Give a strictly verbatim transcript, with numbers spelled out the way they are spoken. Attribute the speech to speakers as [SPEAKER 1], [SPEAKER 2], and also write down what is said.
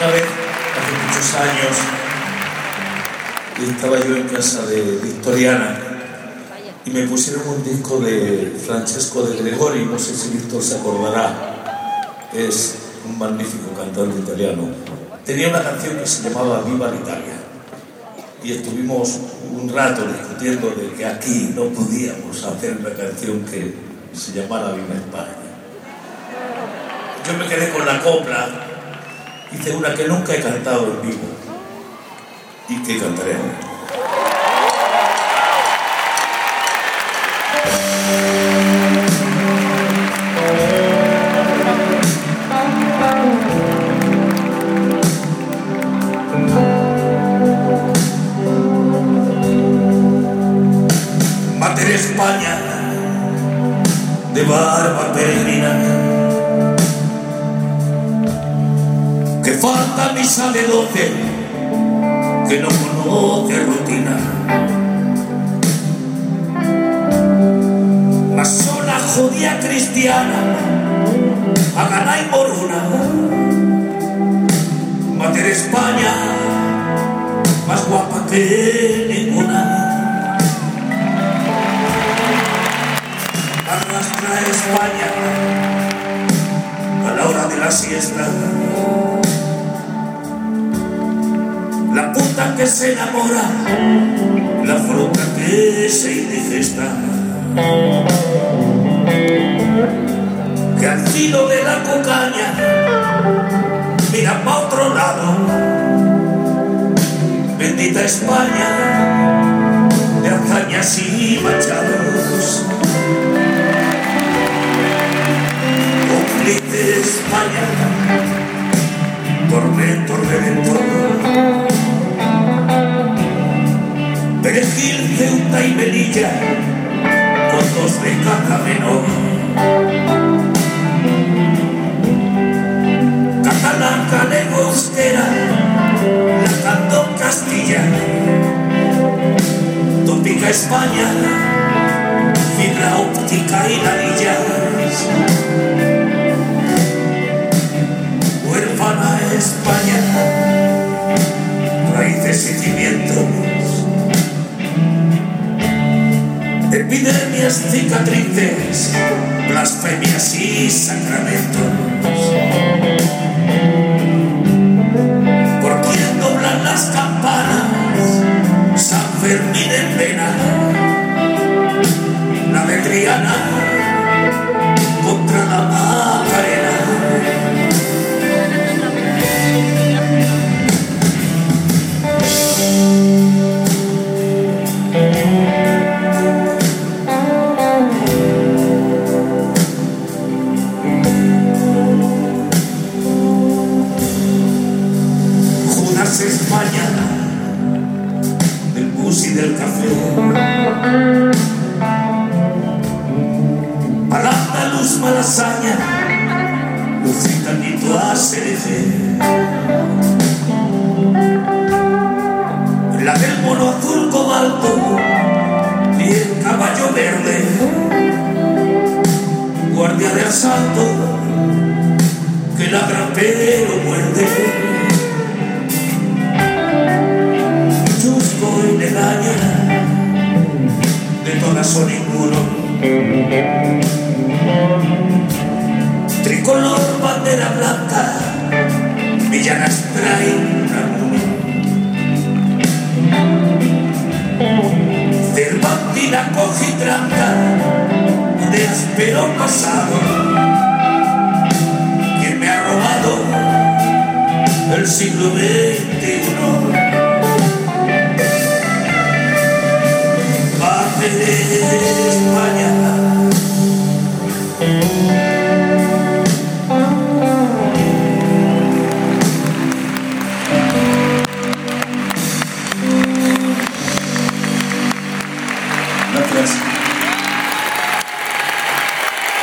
[SPEAKER 1] Una vez, hace muchos años, estaba yo en casa de Victoriana y me pusieron un disco de Francesco De Gregori, no sé si Víctor se acordará, es un magnífico cantante italiano. Tenía una canción que se llamaba Viva l'Italia y estuvimos un rato discutiendo de que aquí no podíamos hacer una canción que se llamara Viva España. Yo me quedé con la copla, hice una que nunca he cantado en vivo y que cantaré ahora. Mater España de barba peregrina, que falta misa de doce, que no conoce rutina, masona judía cristiana, pagana y moruna. Mater España, más guapa que ninguna. Arrastra España a la hora de la siesta, la puta que se enamora, la fruta que se indigesta, que al filo de la cocaña mira pa' otro lado. Bendita España de hazañas y machados, cómplice España, tormento redentor. Perejil, Ceuta y Melilla, con dos de caja menor. Catalán, galego, euskera, la cantó Castilla. Tópica España, fibra óptica y ladillas. Huérfana España, raíces y cimientos. Epidemias, cicatrices, blasfemias y sacramentos. Por quien doblan las campanas, San Fermín en vena, la de Triana contra la Macarena. España, del bus y del café, Palabra, Luz, Malasaña, Lucita, Nito, A C D C, la del mono azul cobalto y el caballo verde, guardia de asalto, que ladra pero muerde. Y le daña, de todas o ninguno. Tricolor, bandera blanca, villanas traen ramuno. Cervantina, cojitranca, de áspero pasado. ¿Quién me ha robado el siglo veintiuno? De España,